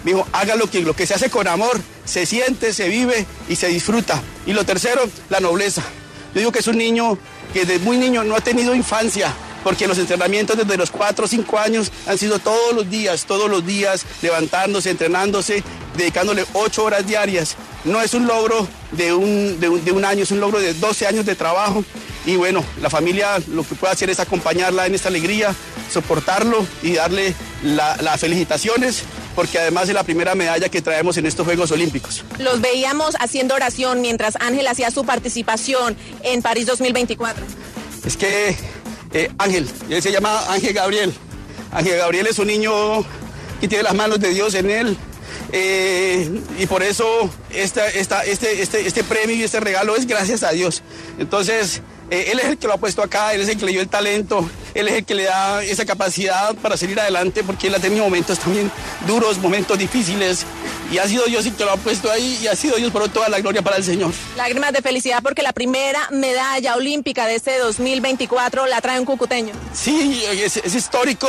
Me dijo, haga lo que se hace con amor, se siente, se vive y se disfruta. Y lo tercero, la nobleza. Yo digo que es un niño que desde muy niño no ha tenido infancia, porque los entrenamientos desde los 4 o 5 años han sido todos los días, levantándose, entrenándose, dedicándole 8 horas diarias. No es un logro de un año, es un logro de 12 años de trabajo. Y bueno, la familia lo que puede hacer es acompañarla en esta alegría, soportarlo y darle las felicitaciones, porque además es la primera medalla que traemos en estos Juegos Olímpicos. Los veíamos haciendo oración mientras Ángel hacía su participación en París 2024. Es que Ángel, él se llama Ángel Gabriel. Ángel Gabriel es un niño que tiene las manos de Dios en él. Y por eso este premio y este regalo es gracias a Dios. Entonces, él es el que lo ha puesto acá, él es el que le dio el talento, él es el que le da esa capacidad para salir adelante, porque él ha tenido momentos también duros, momentos difíciles, y ha sido Dios el que lo ha puesto ahí, y ha sido Dios por toda la gloria para el Señor. Lágrimas de felicidad porque la primera medalla olímpica de este 2024 la trae un cucuteño. Sí, es histórico.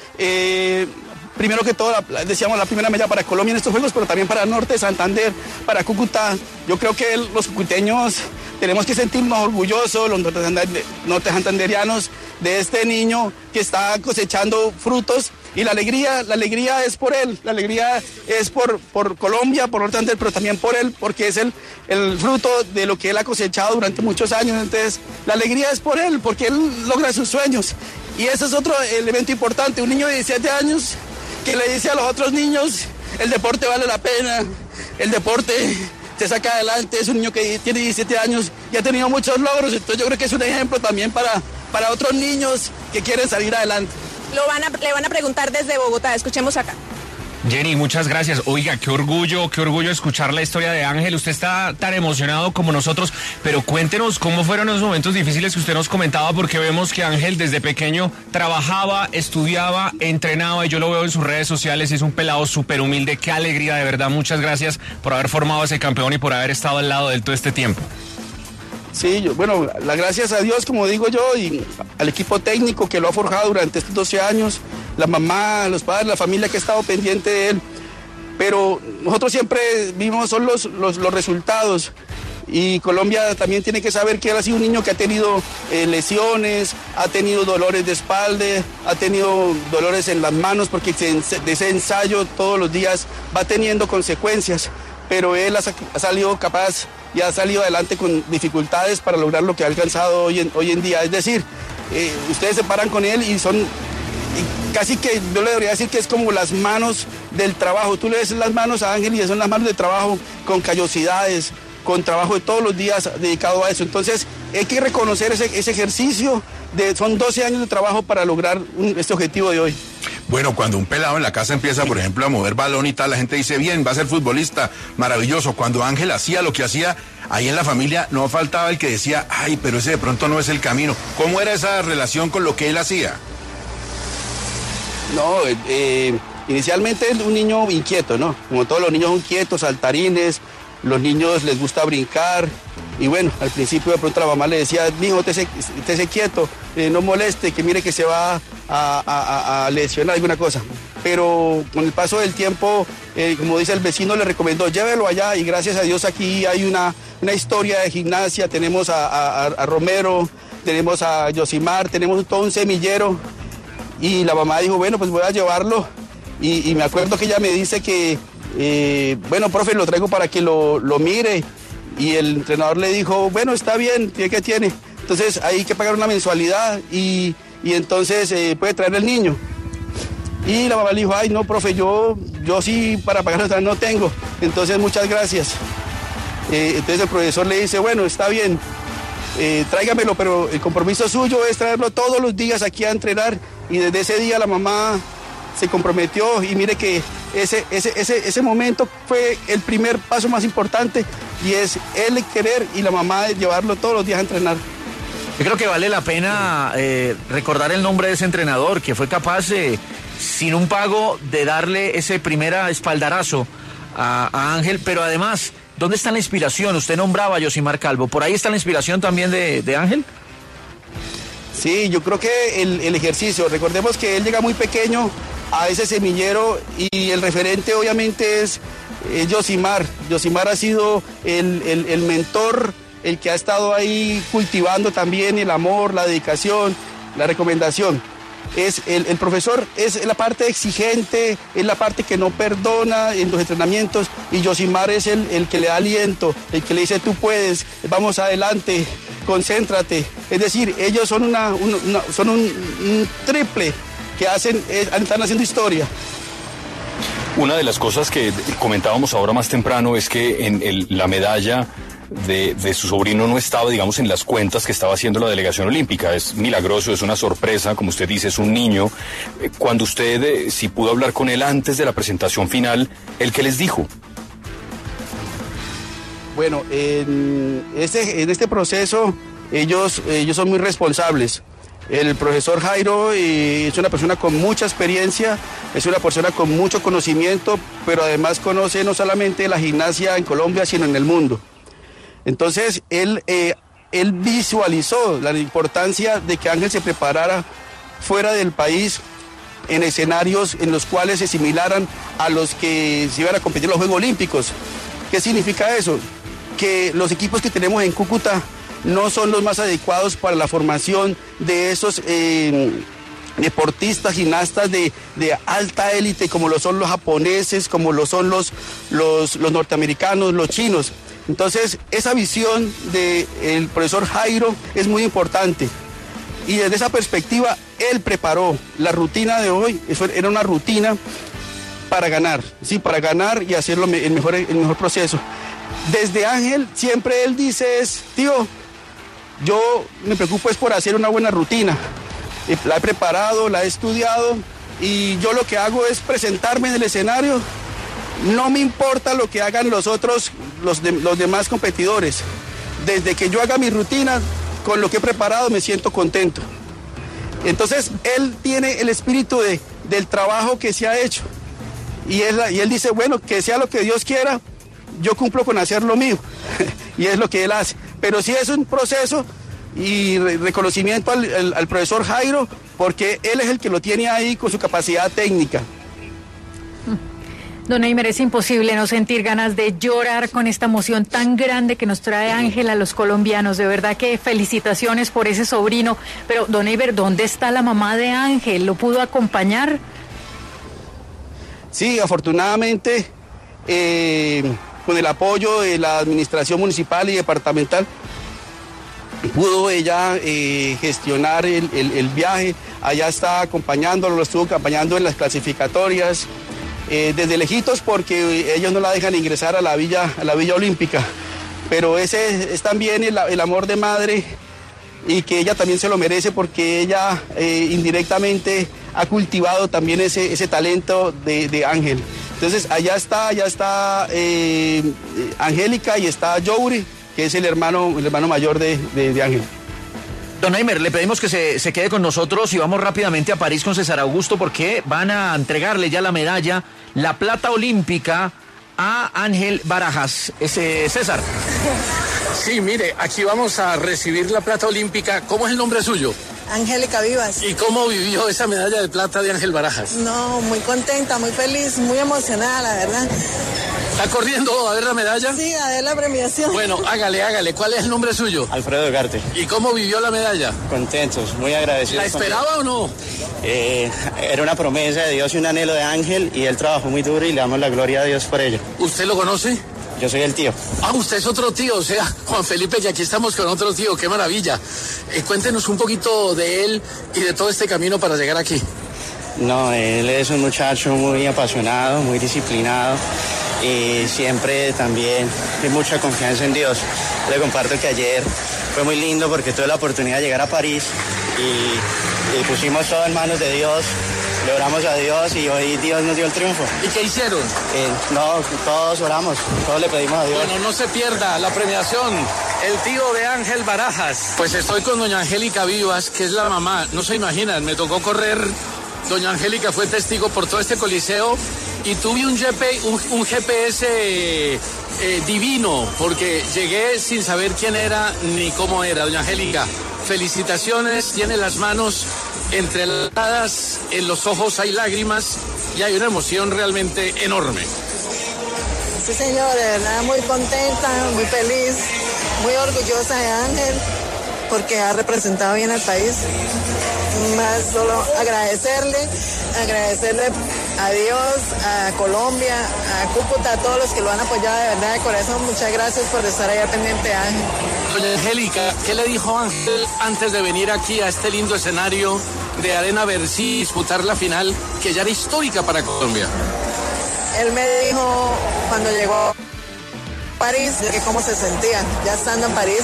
Primero que todo, decíamos, la primera medalla para Colombia en estos Juegos, pero también para Norte, Santander, para Cúcuta. Yo creo que los cucuteños tenemos que sentirnos orgullosos, los norte santanderianos, de este niño que está cosechando frutos. Y la alegría es por él, la alegría es por Colombia, por Norte Santander, pero también por él, porque es el fruto de lo que él ha cosechado durante muchos años. Entonces, la alegría es por él, porque él logra sus sueños. Y ese es otro elemento importante, un niño de 17 años que le dice a los otros niños, el deporte vale la pena, el deporte se saca adelante. Es un niño que tiene 17 años y ha tenido muchos logros, entonces yo creo que es un ejemplo también para otros niños que quieren salir adelante. Le van a preguntar desde Bogotá, escuchemos acá. Jenny, muchas gracias. Oiga, qué orgullo escuchar la historia de Ángel. Usted está tan emocionado como nosotros, pero cuéntenos cómo fueron los momentos difíciles que usted nos comentaba, porque vemos que Ángel desde pequeño trabajaba, estudiaba, entrenaba, y yo lo veo en sus redes sociales, y es un pelado súper humilde. Qué alegría, de verdad. Muchas gracias por haber formado a ese campeón y por haber estado al lado de él todo este tiempo. Sí, bueno, las gracias a Dios, como digo yo, y al equipo técnico que lo ha forjado durante estos 12 años, la mamá, los padres, la familia que ha estado pendiente de él. Pero nosotros siempre vimos son los resultados, y Colombia también tiene que saber que él ha sido un niño que ha tenido lesiones, ha tenido dolores de espalda, ha tenido dolores en las manos, porque de ese ensayo todos los días va teniendo consecuencias, pero él ha salido capaz y ha salido adelante con dificultades para lograr lo que ha alcanzado hoy en día. Es decir, ustedes se paran con él y son casi que, yo le debería decir que es como las manos del trabajo. Tú le ves las manos a Ángel y son las manos de trabajo, con callosidades, con trabajo de todos los días dedicado a eso. Entonces hay que reconocer ese ejercicio, son 12 años de trabajo para lograr este objetivo de hoy. Bueno, cuando un pelado en la casa empieza, por ejemplo, a mover balón y tal, la gente dice, bien, va a ser futbolista, maravilloso. Cuando Ángel hacía lo que hacía, ahí en la familia no faltaba el que decía, ay, pero ese de pronto no es el camino. ¿Cómo era esa relación con lo que él hacía? No, inicialmente es un niño inquieto, ¿no? Como todos los niños son quietos, saltarines, los niños les gusta brincar. Y bueno, al principio de pronto la mamá le decía, mijo, esté quieto, no moleste, que mire que se va a lesionar alguna cosa. Pero con el paso del tiempo, como dice el vecino, le recomendó, llévelo allá, y gracias a Dios aquí hay una historia de gimnasia. Tenemos a Romero, tenemos a Yosimar, tenemos todo un semillero, y la mamá dijo, bueno, pues voy a llevarlo, y me acuerdo que ella me dice que, bueno, profe, lo traigo para que lo mire. Y el entrenador le dijo, bueno, está bien, ¿qué tiene? Entonces hay que pagar una mensualidad y entonces puede traer el niño. Y la mamá le dijo, ay, no, profe, yo sí para pagar no tengo. Entonces, muchas gracias. Entonces el profesor le dice, bueno, está bien, tráigamelo, pero el compromiso suyo es traerlo todos los días aquí a entrenar. Y desde ese día la mamá se comprometió, y mire que ese momento fue el primer paso más importante, y es él querer y la mamá llevarlo todos los días a entrenar. Yo creo que vale la pena recordar el nombre de ese entrenador que fue capaz, sin un pago, de darle ese primer espaldarazo a Ángel, pero además, ¿dónde está la inspiración? Usted nombraba a Yosimar Calvo, ¿por ahí está la inspiración también de Ángel? Sí, yo creo que el ejercicio, recordemos que él llega muy pequeño a ese semillero, y el referente obviamente es Yosimar. Yosimar ha sido el mentor, el que ha estado ahí cultivando también el amor, la dedicación, la recomendación. Es el profesor es la parte exigente, es la parte que no perdona en los entrenamientos, y Yosimar es el que le da aliento, el que le dice tú puedes, vamos adelante, concéntrate. Es decir, ellos son un triple que están haciendo historia. Una de las cosas que comentábamos ahora más temprano es que en la medalla de su sobrino no estaba, digamos, en las cuentas que estaba haciendo la delegación olímpica. Es milagroso, es una sorpresa, como usted dice, es un niño. Cuando usted, si pudo hablar con él antes de la presentación final, ¿él qué les dijo? Bueno, en este proceso ellos son muy responsables. El profesor Jairo es una persona con mucha experiencia, es una persona con mucho conocimiento, pero además conoce no solamente la gimnasia en Colombia, sino en el mundo. Entonces, él visualizó la importancia de que Ángel se preparara fuera del país, en escenarios en los cuales se similaran a los que se iban a competir en los Juegos Olímpicos. ¿Qué significa eso? Que los equipos que tenemos en Cúcuta no son los más adecuados para la formación de esos deportistas, gimnastas de alta élite, como lo son los japoneses, como lo son los norteamericanos, los chinos. Entonces, esa visión del profesor Jairo es muy importante. Y desde esa perspectiva, él preparó la rutina de hoy. Eso era una rutina para ganar, ¿sí? Para ganar y hacerlo el mejor proceso. Desde Ángel, siempre él dice tío, yo me preocupo es por hacer una buena rutina. La he preparado, la he estudiado, y yo lo que hago es presentarme en el escenario. No me importa lo que hagan los demás competidores. Desde que yo haga mi rutina, con lo que he preparado, me siento contento. Entonces, él tiene el espíritu del trabajo que se ha hecho. Y él dice, bueno, que sea lo que Dios quiera, yo cumplo con hacer lo mío. Y es lo que él hace. Pero sí es un proceso y reconocimiento al profesor Jairo, porque él es el que lo tiene ahí con su capacidad técnica. Don Eimer, es imposible no sentir ganas de llorar con esta emoción tan grande que nos trae Ángel a los colombianos. De verdad que felicitaciones por ese sobrino. Pero, don Eimer, ¿dónde está la mamá de Ángel? ¿Lo pudo acompañar? Sí, afortunadamente, con el apoyo de la administración municipal y departamental, pudo ella gestionar el viaje. Allá está acompañándolo, lo estuvo acompañando en las clasificatorias. Desde lejitos, porque ellos no la dejan ingresar a la Villa Olímpica, pero ese es también el amor de madre, y que ella también se lo merece, porque ella indirectamente ha cultivado también ese talento de Ángel. Entonces allá está Angélica, y está Jouri, que es el hermano mayor de Ángel. Don Eimer, le pedimos que se quede con nosotros y vamos rápidamente a París con César Augusto, porque van a entregarle ya la medalla, la plata olímpica, a Ángel Barajas. César. Sí, mire, aquí vamos a recibir la plata olímpica. ¿Cómo es el nombre suyo? Angélica Vivas. ¿Y cómo vivió esa medalla de plata de Ángel Barajas? No, muy contenta, muy feliz, muy emocionada, la verdad. ¿Está corriendo a ver la medalla? Sí, a ver la premiación. Bueno, hágale. ¿Cuál es el nombre suyo? Alfredo Egarte. ¿Y cómo vivió la medalla? Contentos, muy agradecidos. ¿La esperaba o no? Era una promesa de Dios y un anhelo de Ángel, y él trabajó muy duro y le damos la gloria a Dios por ello. ¿Usted lo conoce? Yo soy el tío. Ah, usted es otro tío, o sea, Juan Felipe, que aquí estamos con otro tío, qué maravilla. Cuéntenos un poquito de él y de todo este camino para llegar aquí. No, él es un muchacho muy apasionado, muy disciplinado, y siempre también tiene mucha confianza en Dios. Le comparto que ayer fue muy lindo porque tuve la oportunidad de llegar a París y pusimos todo en manos de Dios. Le oramos a Dios y hoy Dios nos dio el triunfo. ¿Y qué hicieron? No, todos oramos, todos le pedimos a Dios. Bueno, no se pierda la premiación, el tío de Ángel Barajas. Pues estoy con doña Angélica Vivas, que es la mamá. No se imaginan, me tocó correr. Doña Angélica fue testigo por todo este coliseo y tuve un GPS divino, porque llegué sin saber quién era ni cómo era. Doña Angélica, felicitaciones, tiene las manos entre las en los ojos hay lágrimas y hay una emoción realmente enorme. Sí, señor, de verdad muy contenta, muy feliz, muy orgullosa de Ángel, porque ha representado bien al país. Más solo agradecerle a Dios, a Colombia, a Cúcuta, a todos los que lo han apoyado de verdad de corazón. Muchas gracias por estar allá pendiente de Ángel. Doña Angélica, ¿qué le dijo Ángel antes de venir aquí a este lindo escenario de Arena Bercy y disputar la final, que ya era histórica para Colombia? Él me dijo cuando llegó a París que cómo se sentía, ya estando en París,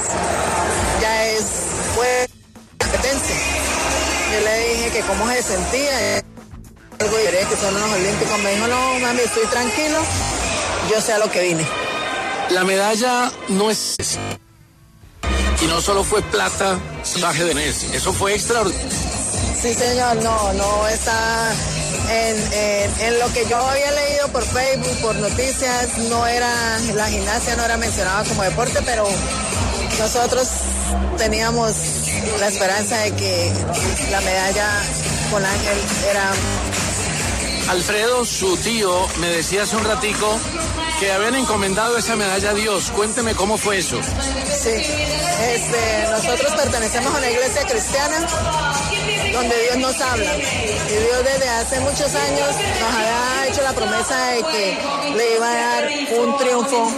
fue competencia. Yo le dije que cómo se sentía, algo diré que son los olímpicos. Me dijo, no, mami, estoy tranquilo, yo sé a lo que vine. La medalla no es... Y no solo fue plata, traje de mes, eso fue extraordinario. Sí, señor, no está en lo que yo había leído por Facebook, por noticias, la gimnasia no era mencionada como deporte, pero nosotros teníamos la esperanza de que la medalla con Ángel era... Alfredo, su tío, me decía hace un ratico que habían encomendado esa medalla a Dios. Cuénteme cómo fue eso. Sí, nosotros pertenecemos a una iglesia cristiana donde Dios nos habla. Y Dios desde hace muchos años nos había hecho la promesa de que le iba a dar un triunfo,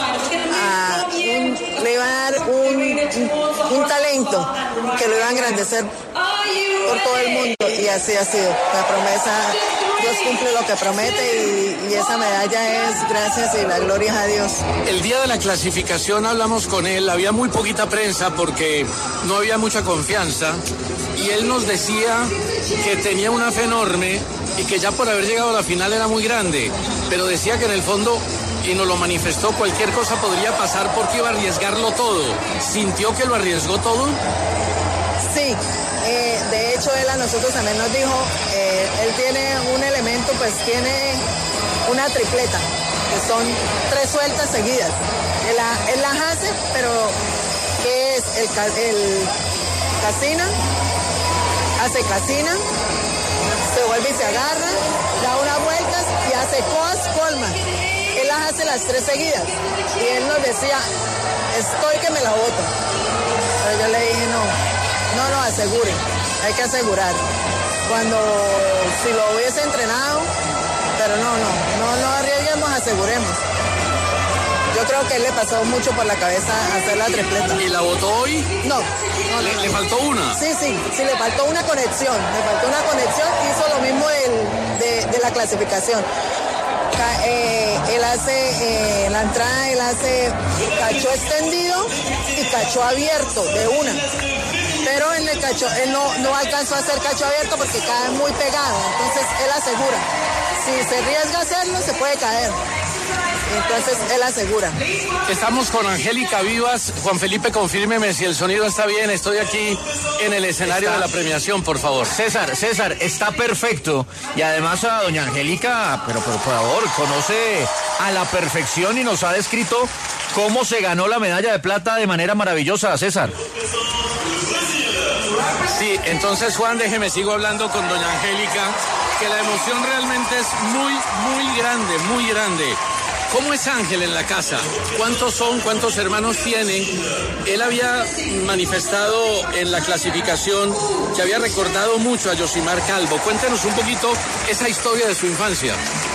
le iba a dar un talento que lo iba a engrandecer por todo el mundo. Y así ha sido. La promesa, Dios cumple lo que promete y esa medalla es gracias y la gloria es a Dios. El día de la clasificación hablamos con él, había muy poquita prensa porque no había mucha confianza y él nos decía que tenía una fe enorme y que ya por haber llegado a la final era muy grande, pero decía que en el fondo, y nos lo manifestó, cualquier cosa podría pasar porque iba a arriesgarlo todo. ¿Sintió que lo arriesgó todo? Sí. De hecho, él a nosotros también nos dijo, él tiene un elemento, pues tiene una tripleta, que son 3 sueltas seguidas. Él las hace, pero ¿qué es? El casina, hace casina, se vuelve y se agarra, da unas vueltas y hace colma. Él las hace las 3 seguidas. Y él nos decía, estoy que me la boto. Pero yo le dije, no, aseguren, hay que asegurar. Si lo hubiese entrenado, pero no arriesguemos, aseguremos. Yo creo que él le pasó mucho por la cabeza hacer la tripleta. ¿Y la botó hoy? No. ¿Le faltó una? Sí, le faltó una conexión. Hizo lo mismo de la clasificación. Él hace, la entrada, él hace cachó extendido y cachó abierto de una. Pero él no alcanzó a hacer cacho abierto porque cae muy pegado. Entonces él asegura. Si se arriesga a hacerlo, se puede caer. Entonces él asegura. Estamos con Angélica Vivas. Juan Felipe, confírmeme si el sonido está bien. Estoy aquí en el escenario de la premiación, por favor. César, está perfecto. Y además a doña Angélica, pero por favor, conoce a la perfección y nos ha descrito cómo se ganó la medalla de plata de manera maravillosa, César. Sí, entonces Juan, déjeme, sigo hablando con doña Angélica, que la emoción realmente es muy, muy grande, muy grande. ¿Cómo es Ángel en la casa? ¿Cuántos son? ¿Cuántos hermanos tienen? Él había manifestado en la clasificación que había recordado mucho a Yosimar Calvo. Cuéntenos un poquito esa historia de su infancia.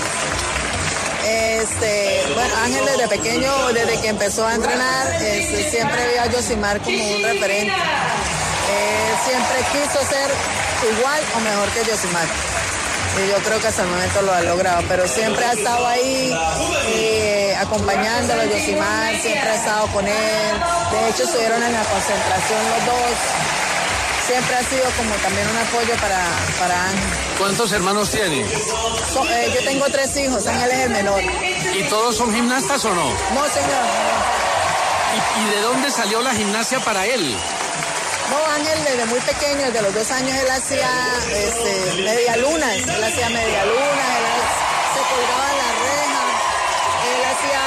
Bueno, Ángel desde pequeño, desde que empezó a entrenar, siempre vio a Yosimar como un referente. Siempre quiso ser igual o mejor que Yosimar. Y yo creo que hasta el momento lo ha logrado, pero siempre ha estado ahí acompañándolo, Yosimar, siempre ha estado con él. De hecho, estuvieron en la concentración los dos. Siempre ha sido como también un apoyo para Ángel. ¿Cuántos hermanos tiene? Yo tengo 3 hijos, Ángel es el menor. ¿Y todos son gimnastas o no? No, señor. ¿Y de dónde salió la gimnasia para él? No, Ángel desde muy pequeño, desde los 2 años, él hacía medialunas. Él hacía medialunas, se colgaba en la reja, él hacía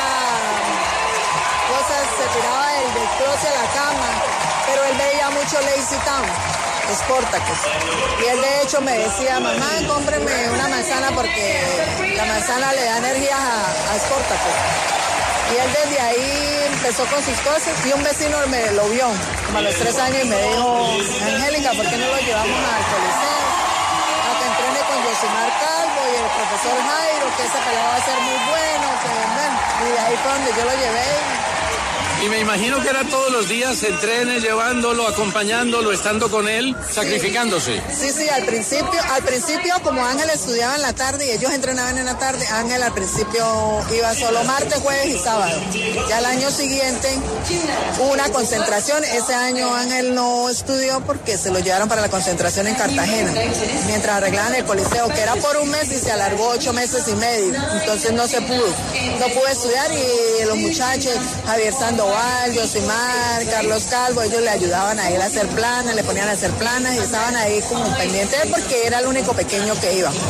cosas, se tiraba del closet a la cama, pero él veía mucho Lazy Town. Sportacus. Y él de hecho me decía, mamá, cómpreme una manzana porque la manzana le da energía a Sportacus. Y él desde ahí empezó con sus cosas y un vecino me lo vio como a los 3 años y me dijo, Angélica, ¿por qué no lo llevamos al Coliseo? A que entrene con Yosimar Calvo y el profesor Jairo, que ese pelado va a ser muy bueno, que bueno. Y de ahí fue donde yo lo llevé. Y me imagino que era todos los días, entrene, llevándolo, acompañándolo, estando con él, sacrificándose. Sí, al principio como Ángel estudiaba en la tarde y ellos entrenaban en la tarde, Ángel al principio iba solo martes, jueves y sábado. Ya el año siguiente hubo una concentración, ese año Ángel no estudió porque se lo llevaron para la concentración en Cartagena, mientras arreglaban el Coliseo, que era por un mes y se alargó 8 meses y medio, entonces no pude estudiar y los muchachos, Javier Sandoval, Yosimar, Carlos Calvo, ellos le ayudaban a él a hacer planas, le ponían a hacer planas y estaban ahí como pendientes porque era el único pequeño que iba.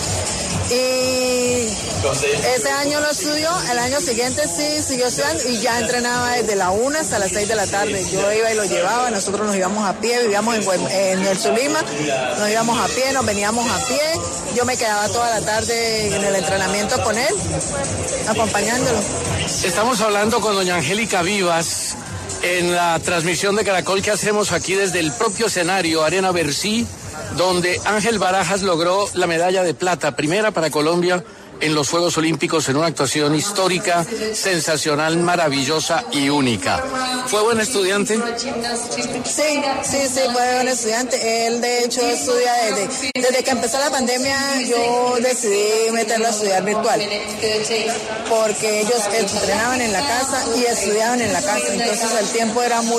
Y ese año no estudió, el año siguiente sí siguió estudiando y ya entrenaba desde la 1 hasta las 6 de la tarde. Yo iba y lo llevaba, nosotros nos íbamos a pie, vivíamos en el Zulima, nos íbamos a pie, nos veníamos a pie. Yo me quedaba toda la tarde en el entrenamiento con él, acompañándolo. Estamos hablando con doña Angélica Vivas en la transmisión de Caracol que hacemos aquí desde el propio escenario Arena Bercy, donde Ángel Barajas logró la medalla de plata, primera para Colombia en los Juegos Olímpicos, en una actuación histórica, sensacional, maravillosa y única. ¿Fue buen estudiante? Sí, fue buen estudiante. Él de hecho estudia desde que empezó la pandemia. Yo decidí meterlo a estudiar virtual porque ellos entrenaban en la casa y estudiaban en la casa, entonces el tiempo era muy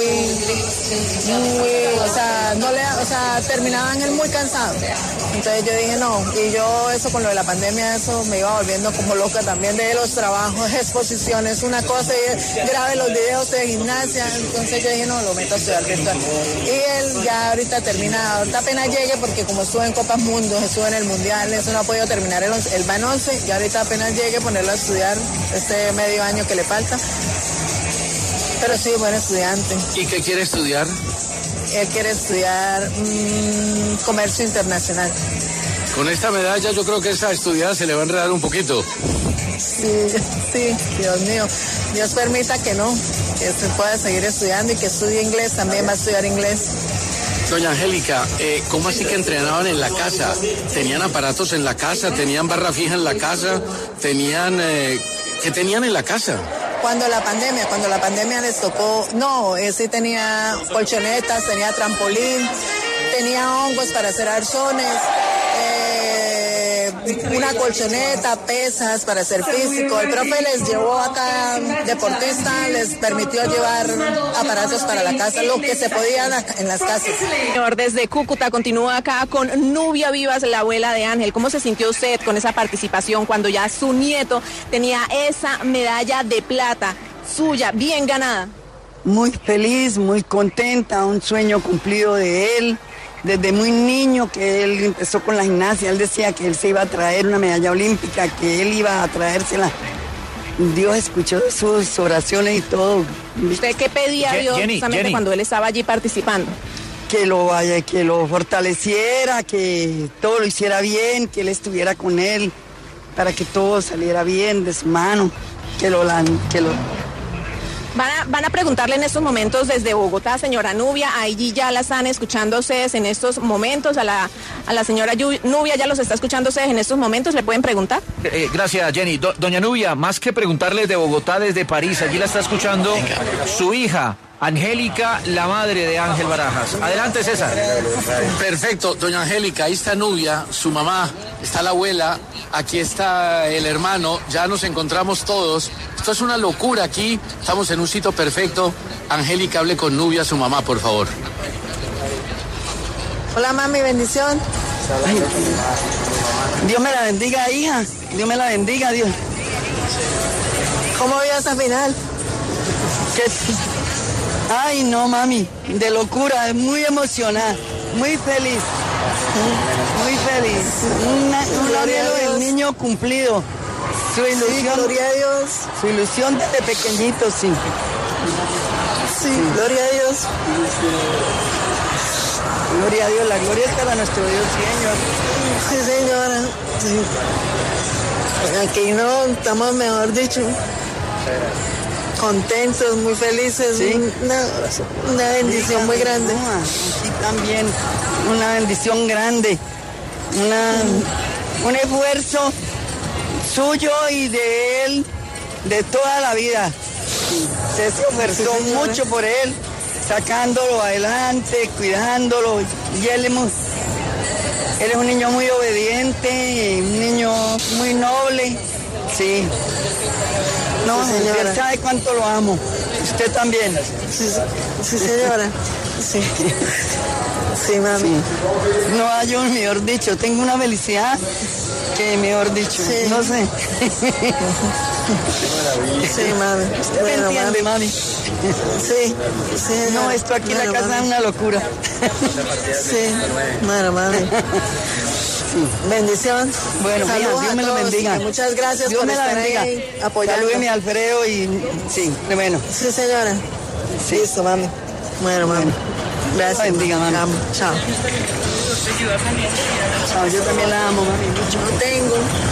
terminaban él muy cansado. Entonces yo dije no, y yo eso con lo de la pandemia, eso me iba volviendo como loca también de los trabajos, exposiciones, una cosa, y grabe los videos de gimnasia, entonces yo dije no, lo meto a estudiar virtual. Y él ya ahorita termina, ahorita apenas llegue porque como estuvo en Copas Mundo, estuvo en el Mundial, eso no ha podido terminar, él va en 11 y ahorita apenas llegue ponerlo a estudiar este medio año que le falta. Pero sí, buen estudiante. ¿Y qué quiere estudiar? Él quiere estudiar comercio internacional. Con esta medalla yo creo que esa estudiada se le va a enredar un poquito. Sí, Dios mío. Dios permita que no, que se pueda seguir estudiando y que estudie inglés, también va a estudiar inglés. Doña Angélica, ¿cómo así que entrenaban en la casa? ¿Tenían aparatos en la casa? ¿Tenían barra fija en la casa? ¿Qué tenían en la casa? Cuando la pandemia les tocó, sí tenía colchonetas, tenía trampolín, tenía hongos para hacer arzones, una colchoneta, pesas para hacer físico. El profe les llevó a cada deportista, les permitió llevar aparatos para la casa, lo que se podía en las casas. Señor, desde Cúcuta continúa acá con Nubia Vivas, la abuela de Ángel. ¿Cómo se sintió usted con esa participación cuando ya su nieto tenía esa medalla de plata suya, bien ganada? Muy feliz, muy contenta, un sueño cumplido de él. Desde muy niño que él empezó con la gimnasia, él decía que él se iba a traer una medalla olímpica, que él iba a traérsela. Dios escuchó sus oraciones y todo. ¿Usted qué pedía a Dios justamente cuando él estaba allí participando? Que lo fortaleciera, que todo lo hiciera bien, que él estuviera con él, para que todo saliera bien de su mano, Van a preguntarle en estos momentos desde Bogotá, señora Nubia, allí ya la están escuchando ustedes en estos momentos, a la señora Nubia ya los está escuchando ustedes en estos momentos, ¿le pueden preguntar? Gracias, Jenny. Doña Nubia, más que preguntarle de Bogotá, desde París, allí la está escuchando su hija, Angélica, la madre de Ángel Barajas. Adelante, César. Perfecto, doña Angélica, ahí está Nubia, su mamá, está la abuela, aquí está el hermano, ya nos encontramos todos. Esto es una locura aquí, estamos en un sitio perfecto. Angélica, hable con Nubia, su mamá, por favor. Hola, mami, bendición. Dios me la bendiga, hija. Dios me la bendiga, Dios. ¿Cómo vio esa final? Ay, no, mami, de locura, muy emocionada, muy feliz, muy feliz. Un anhelo del niño cumplido. Su ilusión, sí, gloria a Dios. Su ilusión desde pequeñito, sí. Sí, gloria a Dios. Gloria a Dios, la gloria es para nuestro Dios, Señor. Sí, señora. Sí. Aquí no estamos, mejor dicho, contentos, muy felices. Sí. Una bendición muy grande. Aquí también, una bendición grande. Un esfuerzo suyo y de él, de toda la vida. Usted se esforzó mucho por él, sacándolo adelante, cuidándolo. Y él es un niño muy obediente, un niño muy noble. Sí. No, señora. Usted sabe cuánto lo amo. Usted también. Sí, señora. Sí. Sí, mami. Sí. No hay un, mejor dicho, tengo una felicidad que, mejor dicho, sí. No sé. Sí, mami. ¿Usted me entiende, mami? Sí. Sí. No, esto aquí en la casa es una locura. Sí. Bueno, mami. Sí. Bendición. Bueno, saludos, Dios me lo bendiga. Muchas gracias Dios por me la estar bendiga. ahí apoyando. Salúdeme a Alfredo y sí, bueno. Sí, señora. Sí. Listo, mami. Bueno, mami. Gracias. Bendiga, mami. Amo. Chao. Chao, yo también la amo, mami. Mucho. No tengo.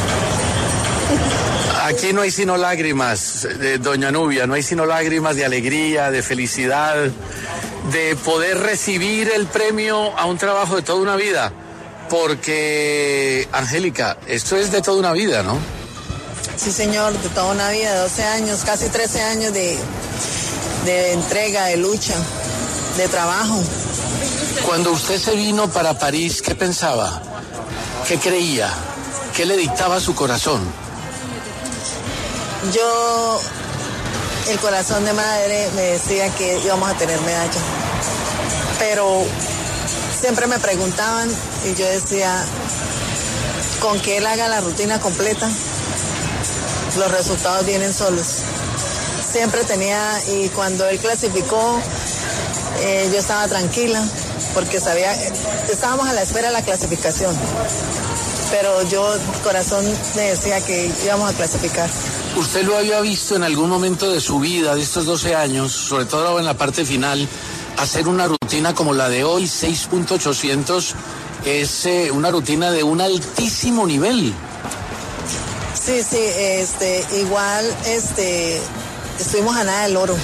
Aquí no hay sino lágrimas, doña Nubia, no hay sino lágrimas de alegría, de felicidad, de poder recibir el premio a un trabajo de toda una vida. Porque, Angélica, esto es de toda una vida, ¿no? Sí, señor, de toda una vida, 12 años, casi 13 años de entrega, de lucha, de trabajo. Cuando usted se vino para París, ¿qué pensaba? ¿Qué creía? ¿Qué le dictaba su corazón? Yo, el corazón de madre me decía que íbamos a tener medalla. Pero siempre me preguntaban y yo decía, con que él haga la rutina completa, los resultados vienen solos. Siempre tenía, y cuando él clasificó, yo estaba tranquila, porque sabía, estábamos a la espera de la clasificación. Pero yo, corazón, me decía que íbamos a clasificar. ¿Usted lo había visto en algún momento de su vida, de estos 12 años, sobre todo en la parte final, hacer una rutina como la de hoy, 6.800, es una rutina de un altísimo nivel? Sí, igual, estuvimos a nada del oro.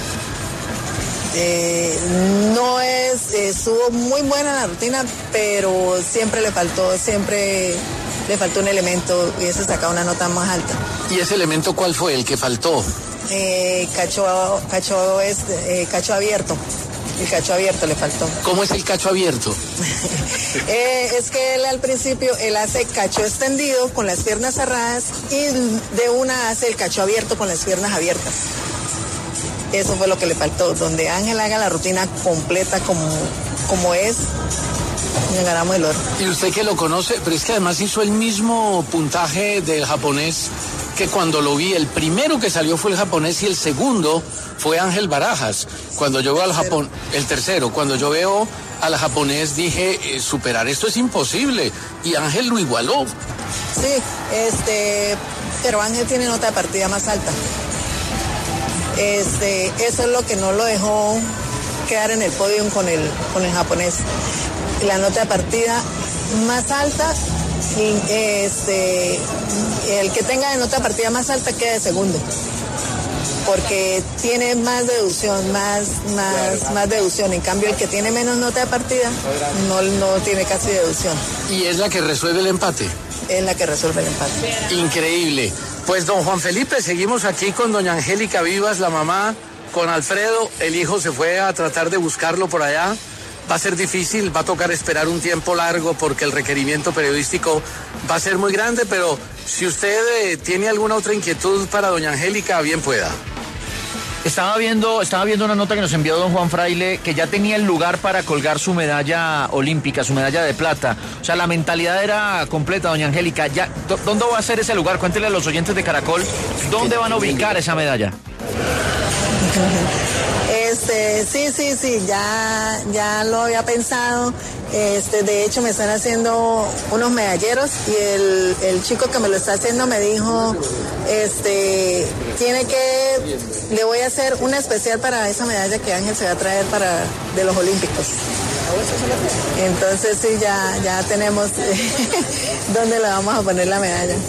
Estuvo muy buena la rutina, pero siempre le faltó un elemento, hubiese sacado una nota más alta. ¿Y ese elemento cuál fue el que faltó? Cacho abierto. El cacho abierto le faltó. ¿Cómo es el cacho abierto? Es que él al principio, él hace cacho extendido con las piernas cerradas y de una hace el cacho abierto con las piernas abiertas. Eso fue lo que le faltó. Donde Ángel haga la rutina completa como es, ganamos el oro. Y usted que lo conoce, pero es que además hizo el mismo puntaje del japonés que cuando lo vi. El primero que salió fue el japonés y el segundo fue Ángel Barajas. Cuando yo veo al Japón, el tercero, cuando yo veo al japonés dije, superar esto es imposible. Y Ángel lo igualó. Sí, pero Ángel tiene nota de partida más alta. Eso es lo que no lo dejó quedar en el podio con el japonés. La nota de partida más alta, el que tenga de nota de partida más alta queda de segundo, porque tiene más deducción, más deducción. En cambio, el que tiene menos nota de partida no tiene casi deducción. ¿Y es la que resuelve el empate? Es la que resuelve el empate. Increíble. Pues don Juan Felipe, seguimos aquí con doña Angélica Vivas, la mamá, con Alfredo. El hijo se fue a tratar de buscarlo por allá. Va a ser difícil, va a tocar esperar un tiempo largo porque el requerimiento periodístico va a ser muy grande, pero si usted tiene alguna otra inquietud para doña Angélica, bien pueda. Estaba viendo una nota que nos envió don Juan Fraile, que ya tenía el lugar para colgar su medalla olímpica, su medalla de plata. O sea, la mentalidad era completa, doña Angélica. Ya, ¿dónde va a ser ese lugar? Cuéntele a los oyentes de Caracol, ¿dónde van a ubicar esa medalla? Sí, ya lo había pensado. De hecho, me están haciendo unos medalleros y el chico que me lo está haciendo me dijo, le voy a hacer una especial para esa medalla que Ángel se va a traer de los Olímpicos. Entonces sí, ya tenemos dónde le vamos a poner la medalla.